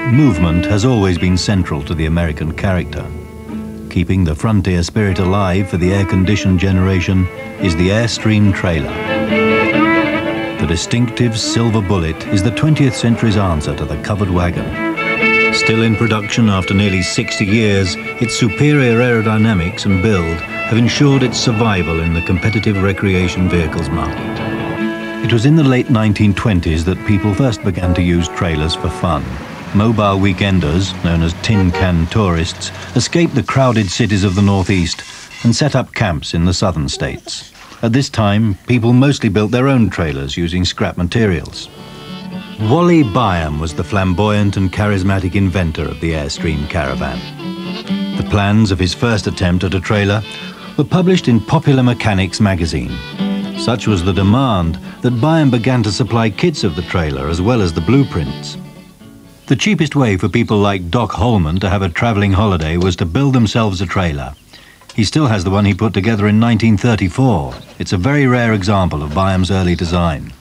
Movement has always been central to the American character. Keeping the frontier spirit alive for the air-conditioned generation is the Airstream trailer. The distinctive silver bullet is the 20th century's answer to the covered wagon. Still in production after nearly 60 years, its superior aerodynamics and build have ensured its survival in the competitive recreation vehicles market. It was in the late 1920s that people first began to use trailers for fun. Mobile weekenders, known as tin can tourists, escaped the crowded cities of the Northeast and set up camps in the southern states. At this time, people mostly built their own trailers using scrap materials. Wally Byam was the flamboyant and charismatic inventor of the Airstream caravan. The plans of his first attempt at a trailer were published in Popular Mechanics magazine. Such was the demand that Byam began to supply kits of the trailer as well as the blueprints. The cheapest way for people like Doc Holman to have a travelling holiday was to build themselves a trailer. He still has the one he put together in 1934. It's a very rare example of Byam's early design.